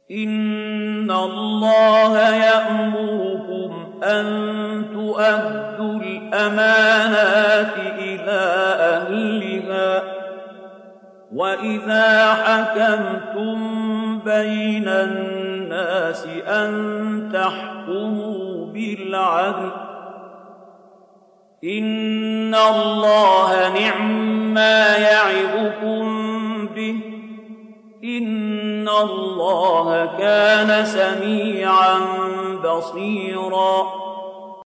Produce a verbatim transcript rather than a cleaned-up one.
إن الله يأمركم أن تؤدوا الأمانات إلى أهلها وإذا حكمتم بين الناس أن تحكموا بالعدل إن الله نعما يعظكم به إن الله كان سميعا بصيرا